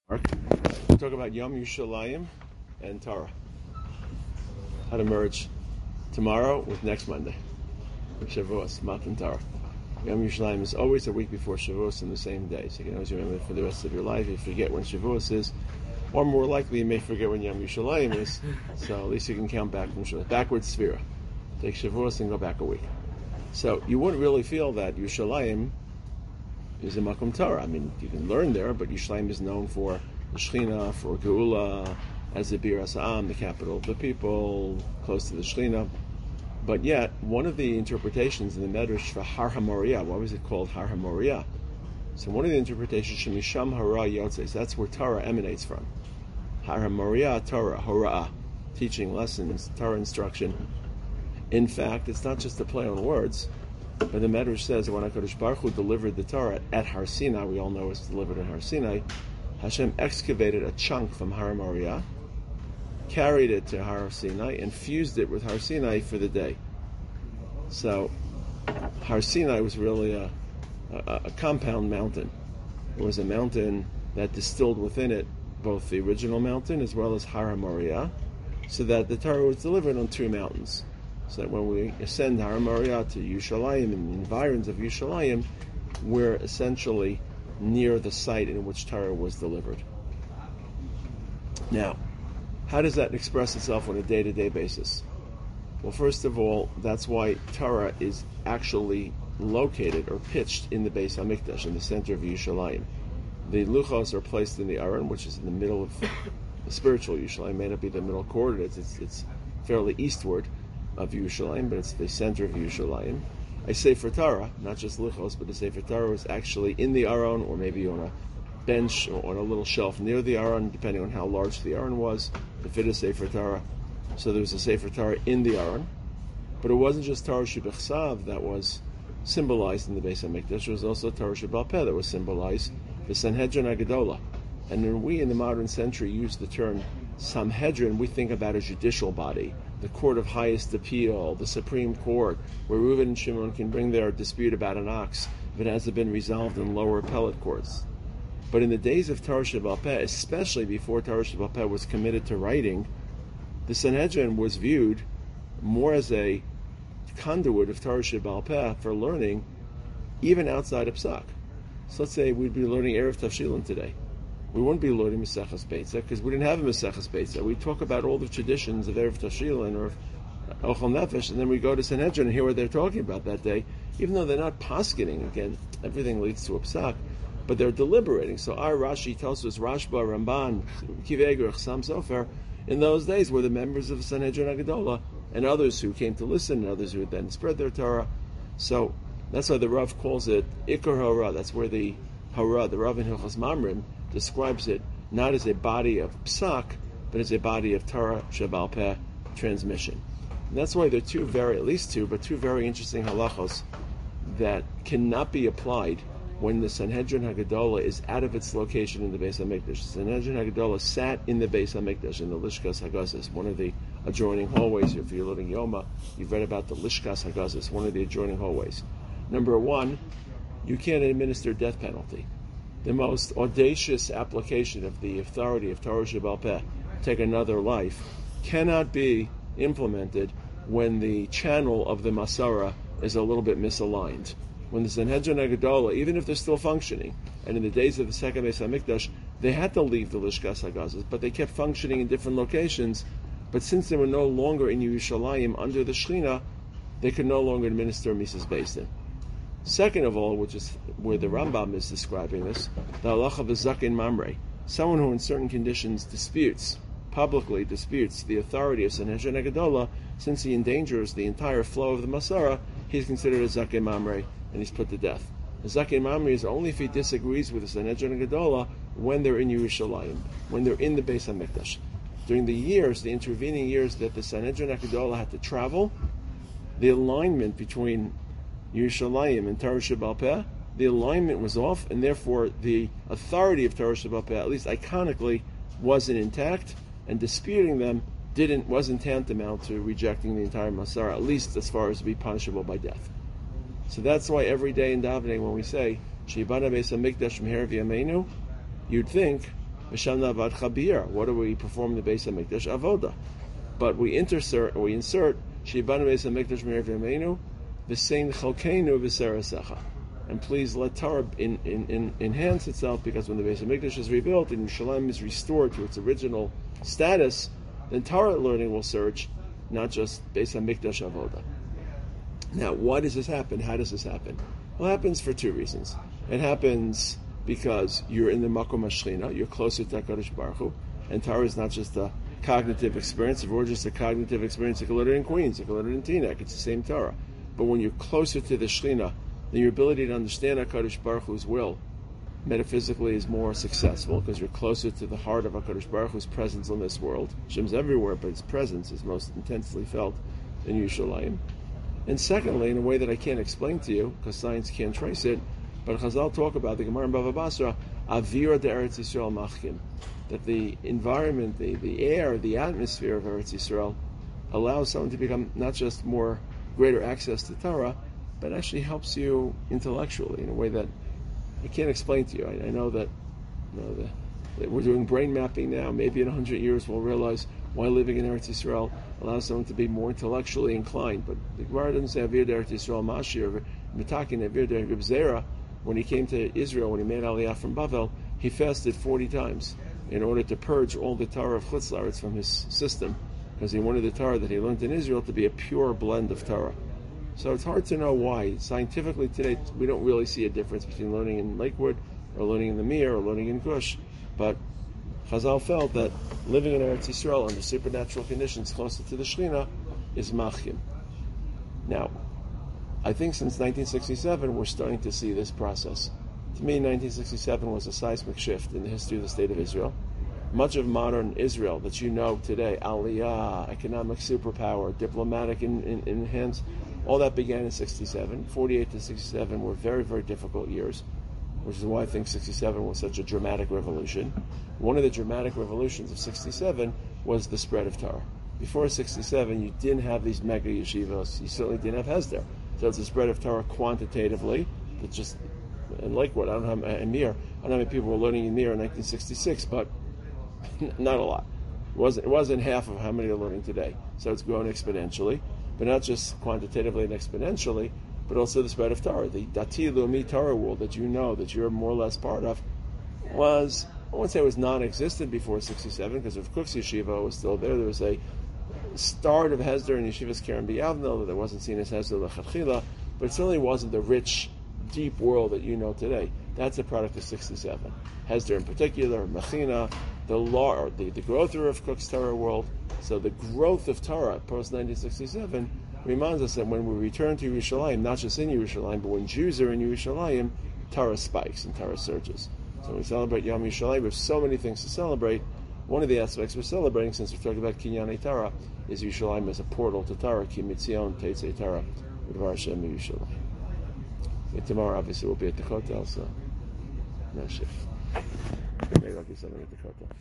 We'll talk about Yom Yerushalayim and Torah. How to merge tomorrow with next Monday. Shavuos, Matan Torah. Yom Yerushalayim is always a week before Shavuos in the same day, so you can always remember it for the rest of your life. If you forget when Shavuos is, or more likely you may forget when Yom Yerushalayim is, so at least you can count back from Shavuos. Backwards Sphira. Take Shavuos and go back a week. So you wouldn't really feel that Yerushalayim is a Makom Torah. I mean, you can learn there, but Yerushalayim is known for the Shechina, for Geula, as the Bir Asa'am, the capital of the people, close to the Shechina. But yet, one of the interpretations in the Medrash for Har HaMoriah, why was it called Har HaMoriah? So one of the interpretations, Shemisham Hara Yotzes, that's where Torah emanates from. Har HaMoriah, Torah, Hora'ah, teaching, lessons, Torah instruction. In fact, it's not just a play on words, but the Medrash says that when HaKadosh Baruch Hu delivered the Torah at Har Sinai, we all know it's delivered at Har Sinai, Hashem excavated a chunk from Har Moriah, carried it to Har Sinai, and fused it with Har Sinai for the day. So Har Sinai was really a compound mountain. It was a mountain that distilled within it both the original mountain as well as Har Moriah, so that the Torah was delivered on two mountains. So that when we ascend Har Moriah to Yerushalayim and the environs of Yerushalayim, we're essentially near the site in which Torah was delivered. Now, how does that express itself on a day-to-day basis? Well, first of all, that's why Torah is actually located or pitched in the Beis HaMikdash, in the center of Yerushalayim. The luchos are placed in the Aron, which is in the middle of the spiritual Yerushalayim. It may not be the middle coordinates, it's fairly eastward of Yerushalayim, but it's the center of Yerushalayim. A Sefer Torah, not just Luchos, but the Sefer Torah was actually in the Aron, or maybe on a bench or on a little shelf near the Aron, depending on how large the Aron was, to fit a Sefer Torah. So there was a Sefer Torah in the Aron. But it wasn't just Torah Shebechsav that was symbolized in the Beis HaMikdash, there was also Torah Sheba'al Peh that was symbolized, the Sanhedrin HaGedolah. And when we in the modern century use the term Sanhedrin, we think about a judicial body, the court of highest appeal, the Supreme Court, where Reuven and Shimon can bring their dispute about an ox if it hasn't been resolved in lower appellate courts. But in the days of Torah Sheba'al Peh, especially before Torah Sheba'al Peh was committed to writing, the Sanhedrin was viewed more as a conduit of Torah Sheba'al Peh for learning, even outside of Psak. So let's say we'd be learning Erev Tavshilin today. We wouldn't be learning Maseches Beitza because we didn't have a Maseches Beitza. We talk about all the traditions of Erev Tavshilin or Ochel Nefesh, and then we go to Sanhedrin and hear what they're talking about that day, even though they're not paskening. Again, everything leads to a psak, but they're deliberating. So our Rashi tells us, Rashba, Ramban, Kiveger, Chasam Sofer, in those days were the members of the Sanhedrin HaGedolah and others who came to listen and others who would then spread their Torah. So that's why the Rav calls it Ikar Hora. That's where the Hora, the Rav in Hilchos Mamrim, describes it not as a body of psak, but as a body of Torah Sheba'al Peh transmission. And that's why there are at least two very interesting halachos that cannot be applied when the Sanhedrin HaGedolah is out of its location in the Beis HaMikdash. The Sanhedrin HaGedolah sat in the Beis HaMikdash, in the Lishkas HaGazis, one of the adjoining hallways. If you're learning Yoma, you've read about the Lishkas HaGazis, one of the adjoining hallways. Number one, you can't administer death penalty. The most audacious application of the authority of Torah Sheba'al Peh, take another life, cannot be implemented when the channel of the Masara is a little bit misaligned. When the Sanhedrin HaGedolah, even if they're still functioning, and in the days of the second Beis HaMikdash, they had to leave the Lishkas HaGazis, but they kept functioning in different locations. But since they were no longer in Yerushalayim under the Shechina, they could no longer administer Mises Beis Din. Second of all, which is where the Rambam is describing this, the halacha of Zaken Mamre, someone who in certain conditions publicly disputes the authority of Sanhedrin HaGedolah, since he endangers the entire flow of the Masara, he's considered a Zaken Mamre, and he's put to death. The Zaken Mamre is only if he disagrees with the Sanhedrin HaGedolah when they're in Yerushalayim, when they're in the Beis HaMikdash. During the intervening years that the Sanhedrin HaGedolah had to travel, the alignment between Yerushalayim and Torah Sheba'al Peh, the alignment was off, and therefore the authority of Torah Sheba'al Peh, at least iconically, wasn't intact, and disputing them wasn't tantamount to rejecting the entire Masara, at least as far as to be punishable by death. So that's why every day in davening when we say Sheibana Beis HaMikdash Meher V'Yameinu, you'd think V'sham navad chabir. What do we perform in the Beis Hamikdash? Avoda. But we insert Sheibanu Beis Hamikdash Me'er V'Yameinu V'Sein Chalkeinu V'Serasecha. And please let Torah enhance itself, because when the Beis Hamikdash is rebuilt and Yerushalayim is restored to its original status, then Torah learning will surge, not just Beis Hamikdash Avoda. Now, why does this happen? How does this happen? Well, it happens for two reasons. It happens because you're in the Makom HaShechina, you're closer to HaKadosh Baruch Hu, and Torah is not just a cognitive experience. If it were just a cognitive experience, you could learn it in Queens, you could learn it in Teaneck, it's the same Torah. But when you're closer to the Shechina, then your ability to understand HaKadosh Baruch Hu's will metaphysically is more successful, because you're closer to the heart of HaKadosh Baruch Hu's presence in this world. Hashem's everywhere, but His presence is most intensely felt in Yerushalayim. And secondly, in a way that I can't explain to you, because science can't trace it, but Chazal talk about, the Gemara in Bava Basra, Avira de Eretz Yisrael Machkim, that the environment, the air, the atmosphere of Eretz Yisrael allows someone to become not just greater access to Torah, but actually helps you intellectually in a way that I can't explain to you. I know that, that we're doing brain mapping now. Maybe in 100 years we'll realize why living in Eretz Yisrael allows someone to be more intellectually inclined. But the Gemara doesn't say Avir de Eretz Yisrael Mashir, Mitakin Avir de Reb Zera. When he came to Israel, when he made Aliyah from Bavel, he fasted 40 times in order to purge all the Torah of Chutz La'aretz from his system, because he wanted the Torah that he learned in Israel to be a pure blend of Torah. So it's hard to know why. Scientifically today, we don't really see a difference between learning in Lakewood or learning in the Mir or learning in Gush. But Chazal felt that living in Eretz Yisrael under supernatural conditions closer to the Shechina is machim. Now, I think since 1967, we're starting to see this process. To me, 1967 was a seismic shift in the history of the State of Israel. Much of modern Israel that you know today, Aliyah, economic superpower, diplomatic enhance, all that began in 67. 48 to 67 were very, very difficult years, which is why I think 67 was such a dramatic revolution. One of the dramatic revolutions of 67 was the spread of Torah. Before 67, you didn't have these mega yeshivas. You certainly didn't have Hesder. So it's the spread of Torah quantitatively. It's just, and like what, I don't know how many people were learning in Mir in 1966, but not a lot. It wasn't half of how many are learning today. So it's grown exponentially, but not just quantitatively and exponentially, but also the spread of Torah. The Dati Leumi Torah world that you know, that you're more or less part of, was, I wouldn't say it was non-existent before 67, because of Kook's Yeshiva was still there. There was a start of Hesder in Yeshivas Keren B'Yavnel that wasn't seen as Hesder L'Chatchila, but it certainly wasn't the rich, deep world that you know today. That's a product of 67. Hesder in particular, Mechina, the growth of Kook's Torah world. So the growth of Torah post-1967 reminds us that when we return to Yerushalayim, not just in Yerushalayim, but when Jews are in Yerushalayim, Torah spikes and Torah surges. So when we celebrate Yom Yerushalayim, we have so many things to celebrate. One of the aspects we're celebrating, since we're talking about Kinyanei Torah, is Yerushalayim as a portal to Torah, Ki Mitzion Teitzei Torah, Udvar Hashem Yerushalayim. And tomorrow, obviously, we'll be at the hotel, so no shift. Maybe I'll do something at the hotel.